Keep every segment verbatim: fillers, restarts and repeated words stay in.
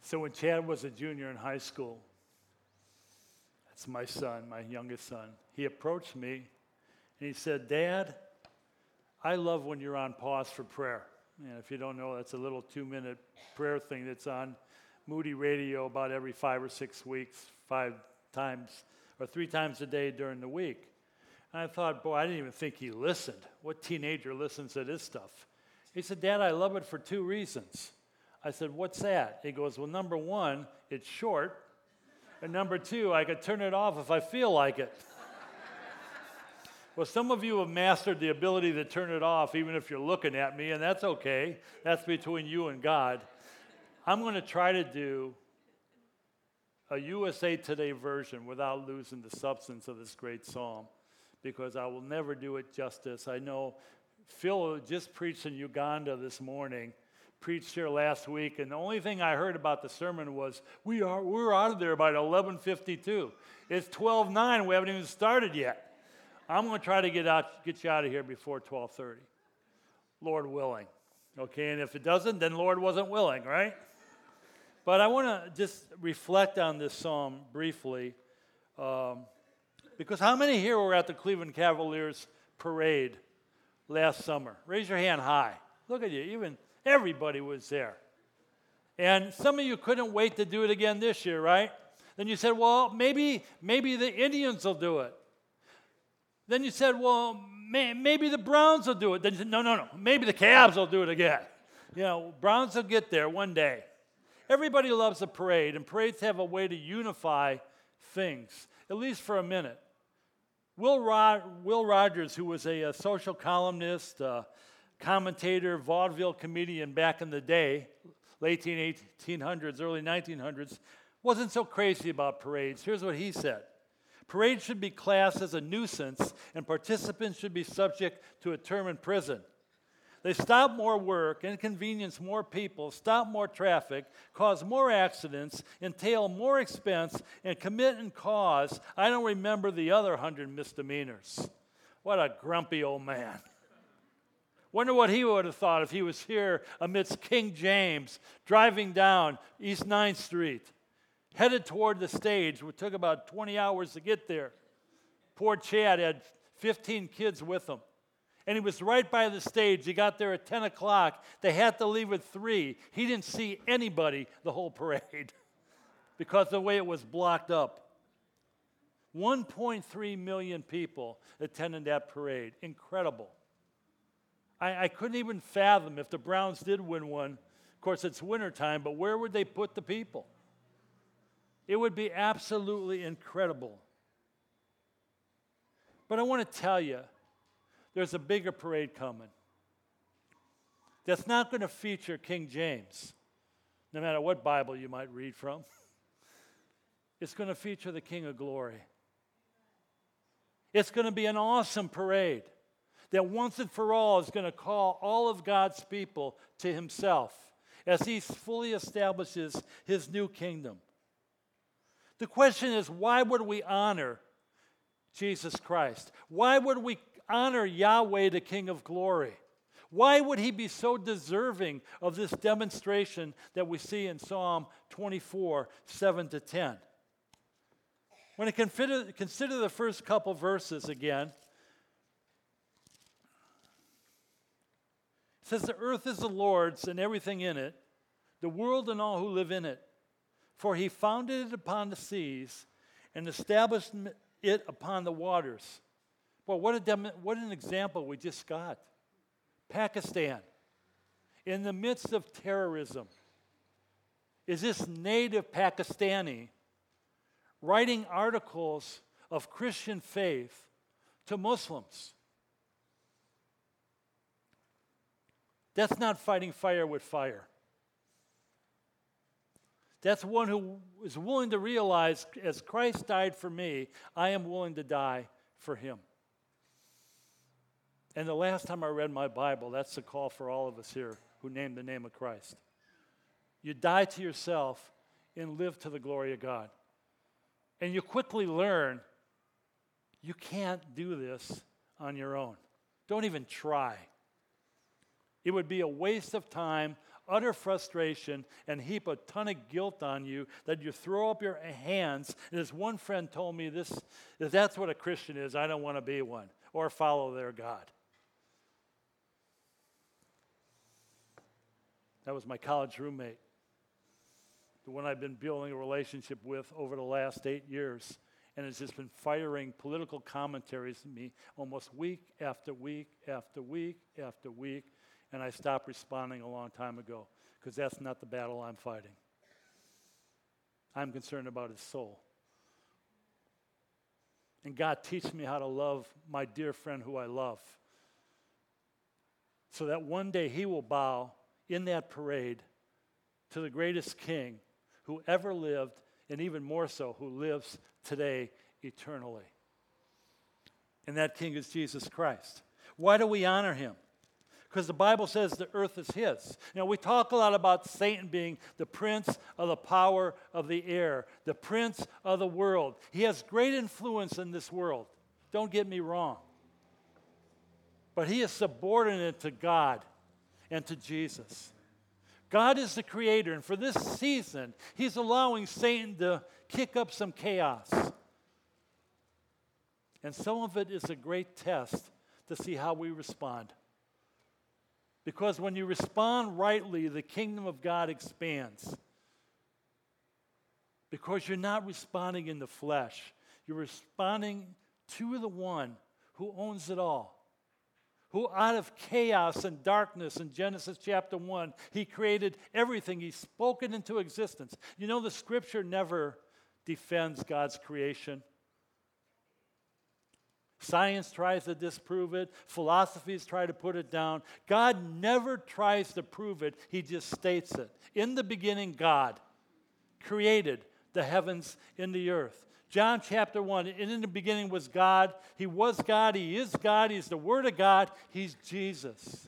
So when Chad was a junior in high school, that's my son, my youngest son, he approached me and he said, "Dad, I love when you're on pause for prayer." And if you don't know, that's a little two-minute prayer thing that's on Moody Radio about every five or six weeks, five times or three times a day during the week. And I thought, boy, I didn't even think he listened. What teenager listens to this stuff? He said, "Dad, I love it for two reasons." I said, "What's that?" He goes, "Well, number one, it's short. And number two, I could turn it off if I feel like it." Well, some of you have mastered the ability to turn it off even if you're looking at me, and that's okay. That's between you and God. I'm going to try to do a U S A Today version without losing the substance of this great psalm, because I will never do it justice. I know Phil just preached in Uganda this morning, preached here last week, and the only thing I heard about the sermon was, we are, we're out of there by eleven fifty-two. It's twelve nine, we haven't even started yet. I'm going to try to get out, get you out of here before twelve thirty, Lord willing. Okay, and if it doesn't, then Lord wasn't willing, right? But I want to just reflect on this psalm briefly, um, because how many here were at the Cleveland Cavaliers parade last summer? Raise your hand high. Look at you, even everybody was there. And some of you couldn't wait to do it again this year, right? Then you said, well, maybe, maybe the Indians will do it. Then you said, well, may, maybe the Browns will do it. Then you said, no, no, no, maybe the Cavs will do it again. You know, Browns will get there one day. Everybody loves a parade, and parades have a way to unify things, at least for a minute. Will, Rod, Will Rogers, who was a, a social columnist, uh, commentator, vaudeville comedian back in the day, late eighteen hundreds, early nineteen hundreds, wasn't so crazy about parades. Here's what he said. Parades should be classed as a nuisance, and participants should be subject to a term in prison. They stop more work, inconvenience more people, stop more traffic, cause more accidents, entail more expense, and commit and cause, I don't remember the other hundred misdemeanors. What a grumpy old man. Wonder what he would have thought if he was here amidst King James, driving down East ninth Street, headed toward the stage. It took about twenty hours to get there. Poor Chad had fifteen kids with him. And he was right by the stage. He got there at ten o'clock. They had to leave at three. He didn't see anybody the whole parade because of the way it was blocked up. one point three million people attended that parade. Incredible. I, I couldn't even fathom if the Browns did win one. Of course, it's wintertime, but where would they put the people? It would be absolutely incredible. But I want to tell you, there's a bigger parade coming that's not going to feature King James, no matter what Bible you might read from. It's going to feature the King of Glory. It's going to be an awesome parade that once and for all is going to call all of God's people to himself as he fully establishes his new kingdom. The question is, why would we honor Jesus Christ? Why would we honor Yahweh, the King of Glory? Why would he be so deserving of this demonstration that we see in Psalm twenty-four, seven to ten? When I consider, consider the first couple verses again, it says, the earth is the Lord's and everything in it, the world and all who live in it. For he founded it upon the seas and established it upon the waters. Well, what, a dem- what an example we just got. Pakistan, in the midst of terrorism, is this native Pakistani writing articles of Christian faith to Muslims. That's not fighting fire with fire. That's one who is willing to realize, as Christ died for me, I am willing to die for him. And the last time I read my Bible, that's the call for all of us here who name the name of Christ. You die to yourself and live to the glory of God. And you quickly learn you can't do this on your own. Don't even try. It would be a waste of time, utter frustration and heap a ton of guilt on you that you throw up your hands. And as one friend told me, this, if that's what a Christian is, I don't want to be one or follow their God. That was my college roommate, the one I've been building a relationship with over the last eight years. And has just been firing political commentaries at me almost week after week after week after week. And I stopped responding a long time ago because that's not the battle I'm fighting. I'm concerned about his soul. And God, teach me how to love my dear friend who I love, so that one day he will bow in that parade to the greatest king who ever lived, and even more so, who lives today eternally. And that king is Jesus Christ. Why do we honor him? Because the Bible says the earth is his. Now, we talk a lot about Satan being the prince of the power of the air, the prince of the world. He has great influence in this world. Don't get me wrong. But he is subordinate to God and to Jesus. God is the creator, and for this season, he's allowing Satan to kick up some chaos. And some of it is a great test to see how we respond. Because when you respond rightly, the kingdom of God expands. Because you're not responding in the flesh. You're responding to the one who owns it all. Who out of chaos and darkness in Genesis chapter one, he created everything. He spoke it into existence. You know, the scripture never defends God's creation. Science tries to disprove it. Philosophies try to put it down. God never tries to prove it. He just states it. In the beginning, God created the heavens and the earth. John chapter one, and in the beginning was God. He was God. He is God. He's the Word of God. He's Jesus.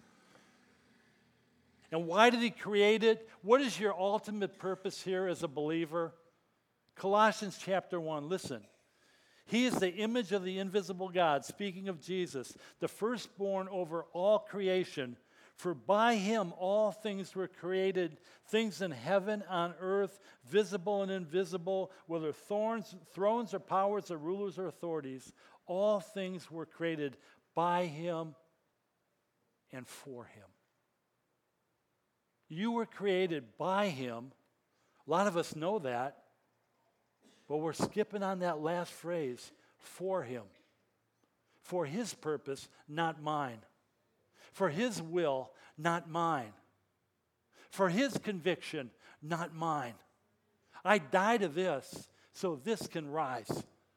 And why did he create it? What is your ultimate purpose here as a believer? Colossians chapter one, listen. He is the image of the invisible God, speaking of Jesus, the firstborn over all creation. For by him all things were created, things in heaven, on earth, visible and invisible, whether thorns, thrones or powers or rulers or authorities. All things were created by him and for him. You were created by him. A lot of us know that, but we're skipping on that last phrase, for him. For his purpose, not mine. For his will, not mine. For his conviction, not mine. I die to this so this can rise.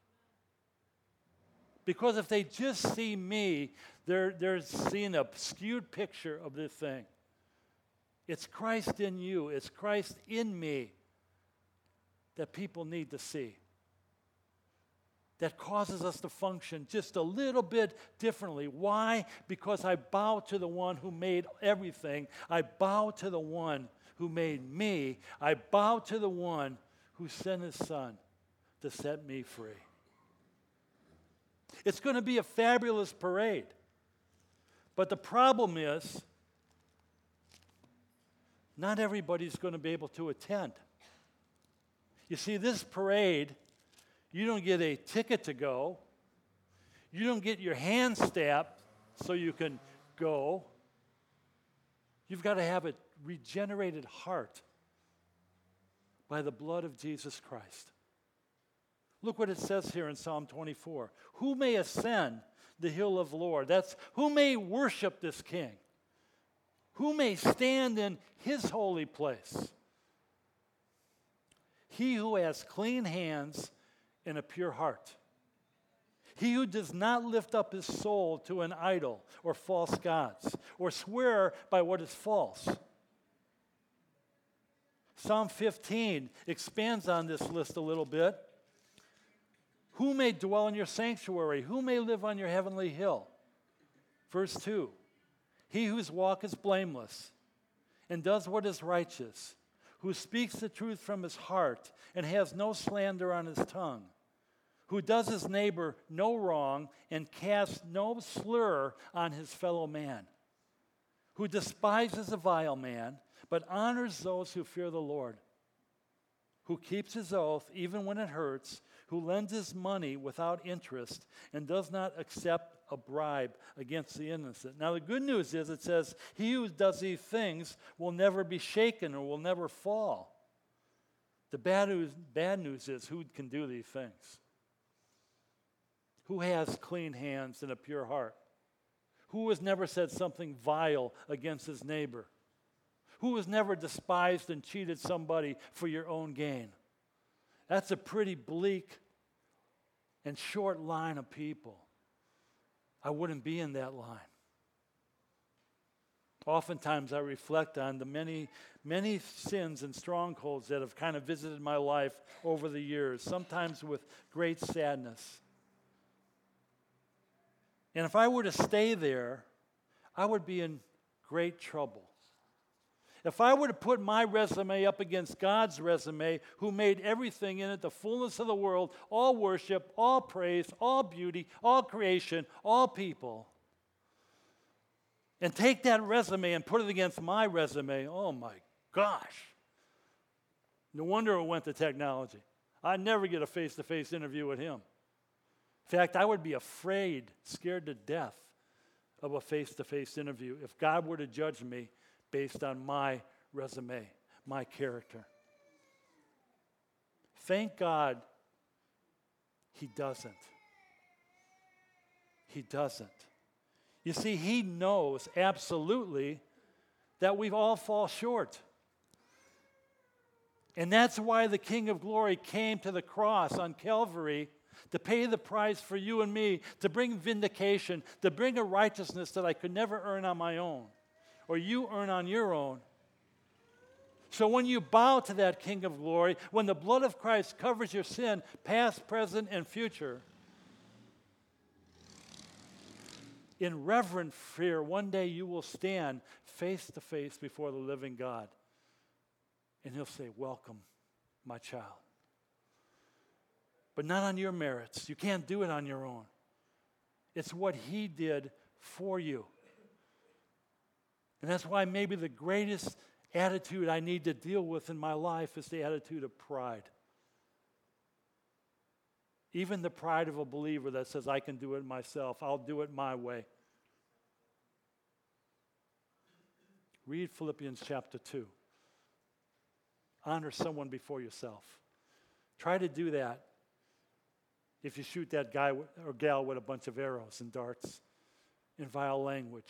Because if they just see me, they're, they're seeing a skewed picture of this thing. It's Christ in you. It's Christ in me that people need to see. That causes us to function just a little bit differently. Why? Because I bow to the one who made everything. I bow to the one who made me. I bow to the one who sent his son to set me free. It's going to be a fabulous parade. But the problem is, not everybody's going to be able to attend. You see, this parade, you don't get a ticket to go. You don't get your hand stabbed so you can go. You've got to have a regenerated heart by the blood of Jesus Christ. Look what it says here in Psalm twenty-four. Who may ascend the hill of the Lord? That's who may worship this king? Who may stand in his holy place? He who has clean hands and a pure heart. He who does not lift up his soul to an idol or false gods, or swear by what is false. Psalm fifteen expands on this list a little bit. Who may dwell in your sanctuary? Who may live on your heavenly hill? Verse two. He whose walk is blameless and does what is righteous, who speaks the truth from his heart and has no slander on his tongue, who does his neighbor no wrong and casts no slur on his fellow man, who despises a vile man, but honors those who fear the Lord, who keeps his oath even when it hurts, who lends his money without interest, and does not accept a bribe against the innocent. Now the good news is it says, he who does these things will never be shaken or will never fall. The bad news, bad news is, who can do these things? Who has clean hands and a pure heart? Who has never said something vile against his neighbor? Who has never despised and cheated somebody for your own gain? That's a pretty bleak and short line of people. I wouldn't be in that line. Oftentimes I reflect on the many, many sins and strongholds that have kind of visited my life over the years, sometimes with great sadness. And if I were to stay there, I would be in great trouble. If I were to put my resume up against God's resume, who made everything in it, the fullness of the world, all worship, all praise, all beauty, all creation, all people, and take that resume and put it against my resume, oh my gosh. No wonder it went to technology. I'd never get a face-to-face interview with him. In fact, I would be afraid, scared to death of a face-to-face interview if God were to judge me based on my resume, my character. Thank God he doesn't. He doesn't. You see, he knows absolutely that we all fall short. And that's why the King of Glory came to the cross on Calvary to pay the price for you and me, to bring vindication, to bring a righteousness that I could never earn on my own, or you earn on your own. So when you bow to that King of Glory, when the blood of Christ covers your sin, past, present, and future, in reverent fear, one day you will stand face to face before the living God. And he'll say, welcome, my child. But not on your merits. You can't do it on your own. It's what he did for you. And that's why maybe the greatest attitude I need to deal with in my life is the attitude of pride. Even the pride of a believer that says, I can do it myself. I'll do it my way. Read Philippians chapter two. Honor someone before yourself. Try to do that if you shoot that guy or gal with a bunch of arrows and darts in vile language.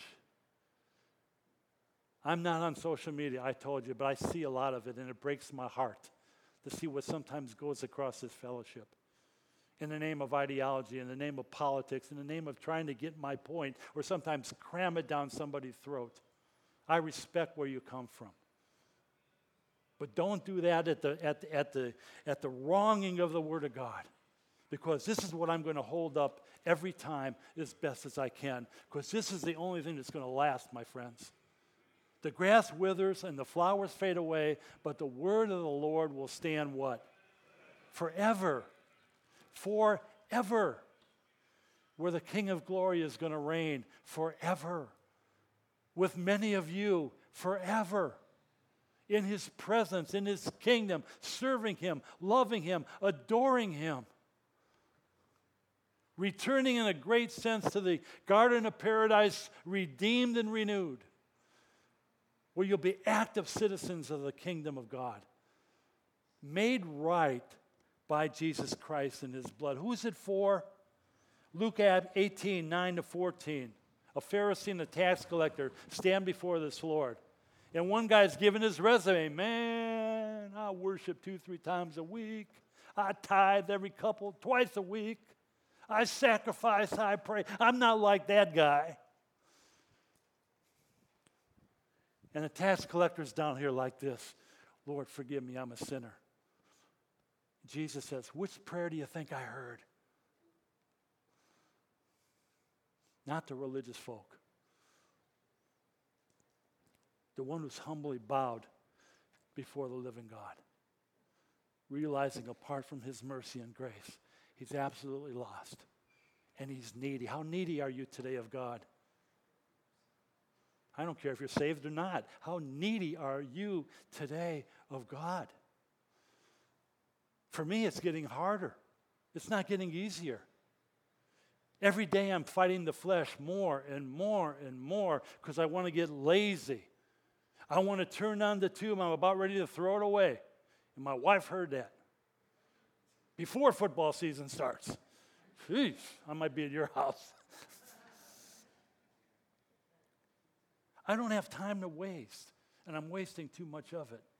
I'm not on social media, I told you, but I see a lot of it, and it breaks my heart to see what sometimes goes across this fellowship. In the name of ideology, in the name of politics, in the name of trying to get my point, or sometimes cram it down somebody's throat. I respect where you come from. But don't do that at the, at the, at the, at the wronging of the Word of God. Because this is what I'm going to hold up every time as best as I can. Because this is the only thing that's going to last, my friends. The grass withers and the flowers fade away, but the word of the Lord will stand what? Forever. Forever. Where the King of Glory is going to reign forever. With many of you forever. In his presence, in his kingdom, serving him, loving him, adoring him. Returning in a great sense to the Garden of Paradise, redeemed and renewed. Where you'll be active citizens of the kingdom of God. Made right by Jesus Christ and his blood. Who is it for? Luke eighteen, nine to fourteen. A Pharisee and a tax collector stand before this Lord. And one guy's giving his resume. Man, I worship two, three times a week. I tithe every couple, twice a week. I sacrifice, I pray. I'm not like that guy. And the tax collector's down here like this. Lord, forgive me, I'm a sinner. Jesus says, which prayer do you think I heard? Not the religious folk. The one who's humbly bowed before the living God. Realizing apart from his mercy and grace, he's absolutely lost. And he's needy. How needy are you today of God? I don't care if you're saved or not. How needy are you today of God? For me, it's getting harder. It's not getting easier. Every day I'm fighting the flesh more and more and more because I want to get lazy. I want to turn on the tube. I'm about ready to throw it away. And my wife heard that before football season starts. Jeez, I might be at your house. I don't have time to waste, and I'm wasting too much of it.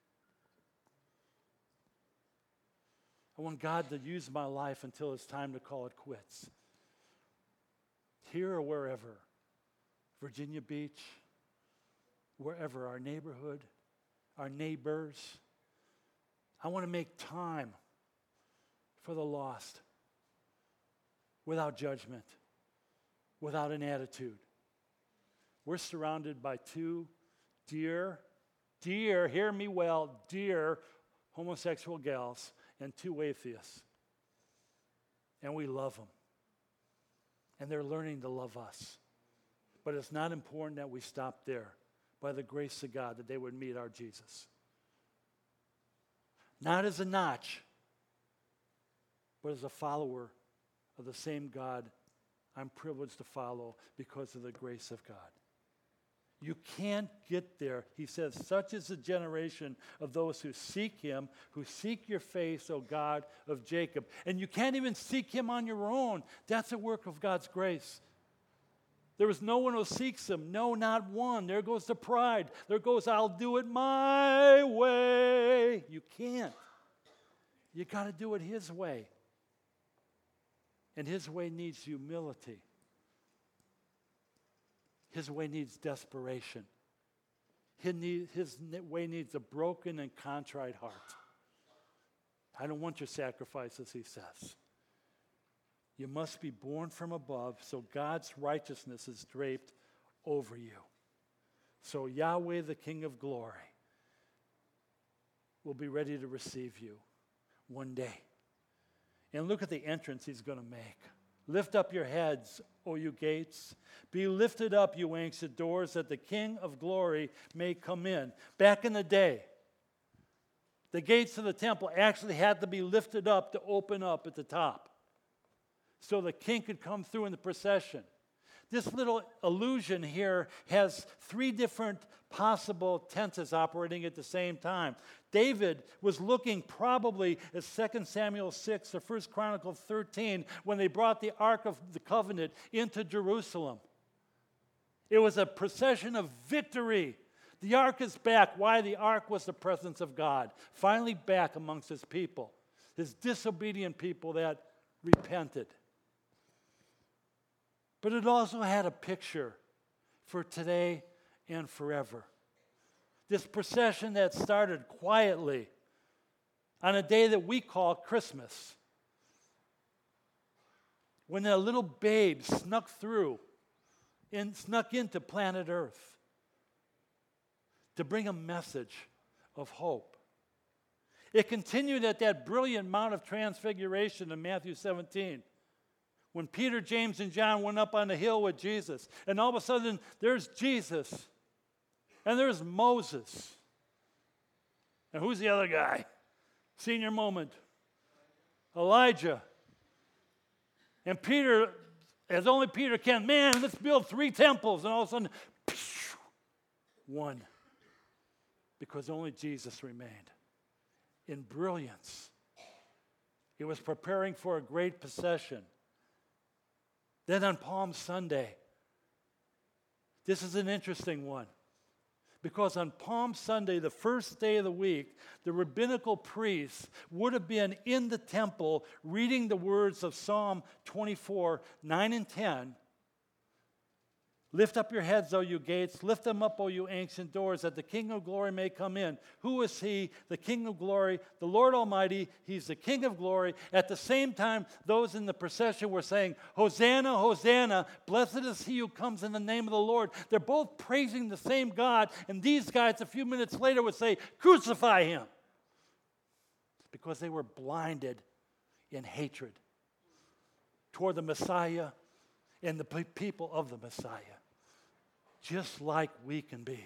I want God to use my life until it's time to call it quits. Here or wherever, Virginia Beach, wherever, our neighborhood, our neighbors. I want to make time for the lost without judgment, without an attitude. We're surrounded by two dear, dear, hear me well, dear homosexual gals and two atheists. And we love them. And they're learning to love us. But it's not important that we stop there. By the grace of God, that they would meet our Jesus. Not as a notch, but as a follower of the same God I'm privileged to follow because of the grace of God. You can't get there. He says, such is the generation of those who seek him, who seek your face, O God of Jacob. And you can't even seek him on your own. That's a work of God's grace. There is no one who seeks him. No, not one. There goes the pride. There goes, I'll do it my way. You can't. You got to do it his way. And his way needs humility. His way needs desperation. His, need, his way needs a broken and contrite heart. I don't want your sacrifices, he says. You must be born from above, so God's righteousness is draped over you. So Yahweh, the King of glory, will be ready to receive you one day. And look at the entrance he's going to make. Lift up your heads, O you gates. Be lifted up, you ancient doors, that the King of glory may come in. Back in the day, the gates of the temple actually had to be lifted up to open up at the top, so the king could come through in the procession. This little illusion here has three different possible tenses operating at the same time. David was looking probably at Second Samuel six or First Chronicles thirteen when they brought the Ark of the Covenant into Jerusalem. It was a procession of victory. The Ark is back. Why? The Ark was the presence of God, finally back amongst his people, his disobedient people that repented. But it also had a picture for today and forever. This procession that started quietly on a day that we call Christmas, when a little babe snuck through and snuck into planet Earth to bring a message of hope. It continued at that brilliant Mount of Transfiguration in Matthew seventeen. When Peter, James, and John went up on the hill with Jesus. And all of a sudden, there's Jesus. And there's Moses. And who's the other guy? Senior moment. Elijah. And Peter, as only Peter can, man, let's build three temples. And all of a sudden, one. Because only Jesus remained. In brilliance. He was preparing for a great procession. Then on Palm Sunday, this is an interesting one. Because on Palm Sunday, the first day of the week, the rabbinical priests would have been in the temple reading the words of Psalm twenty-four, nine and ten. Lift up your heads, O you gates. Lift them up, O you ancient doors, that the King of glory may come in. Who is he? The King of glory, the Lord Almighty. He's the King of glory. At the same time, those in the procession were saying, Hosanna, Hosanna, blessed is he who comes in the name of the Lord. They're both praising the same God, and these guys a few minutes later would say, crucify him. Because they were blinded in hatred toward the Messiah and the people of the Messiah. just like we can be.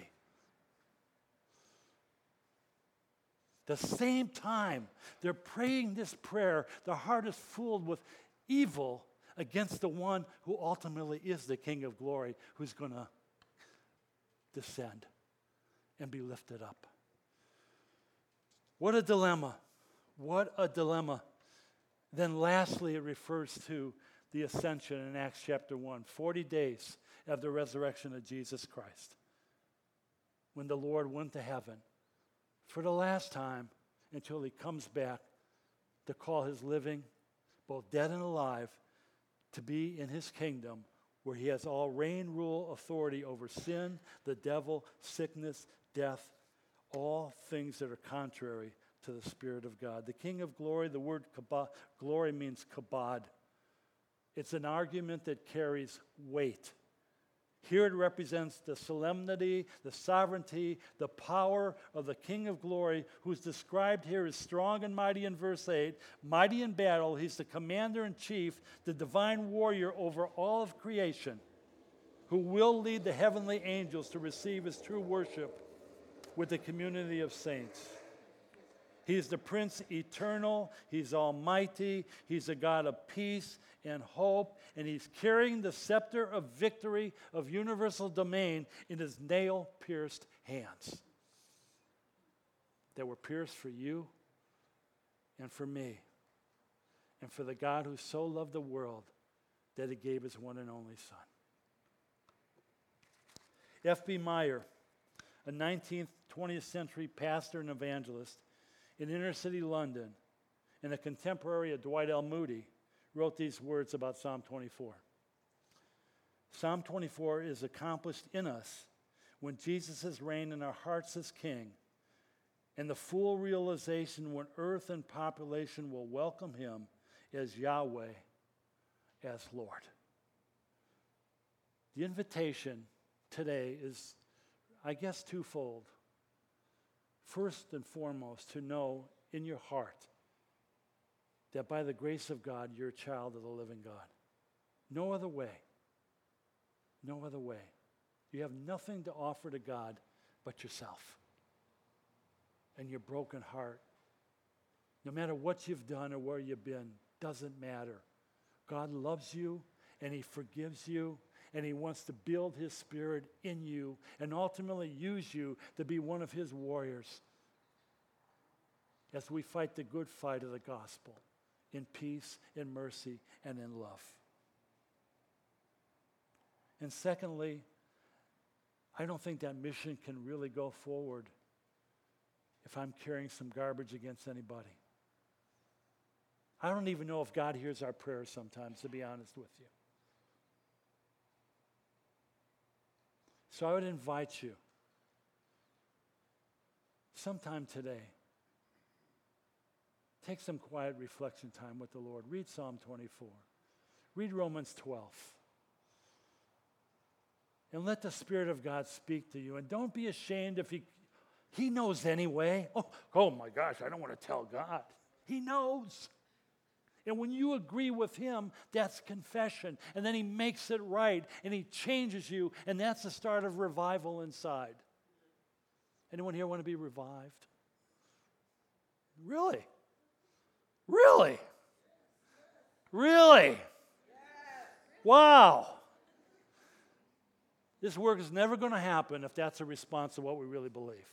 The same time they're praying this prayer, their heart is filled with evil against the one who ultimately is the King of glory, who's going to descend and be lifted up. What a dilemma. What a dilemma. Then lastly, it refers to the ascension in Acts chapter one, forty days of the resurrection of Jesus Christ, when the Lord went to heaven for the last time until he comes back to call his living, both dead and alive, to be in his kingdom where he has all reign, rule, authority over sin, the devil, sickness, death, all things that are contrary to the Spirit of God. The King of glory, the word kabod, glory means kabod. It's an argument that carries weight. Here it represents the solemnity, the sovereignty, the power of the King of glory, who's described here as strong and mighty in verse eight, mighty in battle. He's the commander-in-chief, the divine warrior over all of creation, who will lead the heavenly angels to receive his true worship with the community of saints. He's the Prince eternal. He's almighty. He's a God of peace and hope. And he's carrying the scepter of victory of universal domain in his nail-pierced hands that were pierced for you and for me and for the God who so loved the world that he gave his one and only Son. F B Meyer, a nineteenth, twentieth century pastor and evangelist in inner-city London and a contemporary of Dwight L. Moody, wrote these words about Psalm twenty-four. Psalm twenty-four is accomplished in us when Jesus has reigned in our hearts as King, and the full realization when earth and population will welcome him as Yahweh, as Lord. The invitation today is, I guess, twofold. First and foremost, to know in your heart that by the grace of God, you're a child of the living God. No other way. No other way. You have nothing to offer to God but yourself and your broken heart. No matter what you've done or where you've been, doesn't matter. God loves you and he forgives you, and he wants to build his Spirit in you and ultimately use you to be one of his warriors as we fight the good fight of the gospel in peace, in mercy, and in love. And secondly, I don't think that mission can really go forward if I'm carrying some garbage against anybody. I don't even know if God hears our prayers sometimes, to be honest with you. So I would invite you sometime today, take some quiet reflection time with the Lord. Read Psalm twenty-four. Read Romans twelve. And let the Spirit of God speak to you. And don't be ashamed if he, he knows anyway. Oh, oh my gosh, I don't want to tell God. He knows. And when you agree with him, that's confession. And then he makes it right, and he changes you, and that's the start of revival inside. Anyone here want to be revived? Really? Really? Really? Wow. This work is never going to happen if that's a response to what we really believe.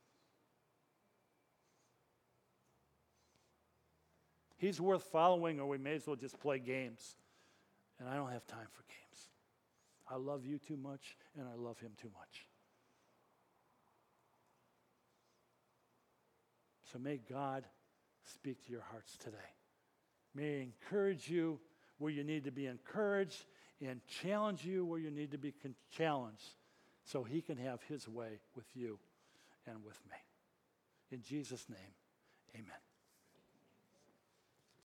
He's worth following, or we may as well just play games. And I don't have time for games. I love you too much, and I love him too much. So may God speak to your hearts today. May he encourage you where you need to be encouraged and challenge you where you need to be con- challenged so he can have his way with you and with me. In Jesus' name, amen.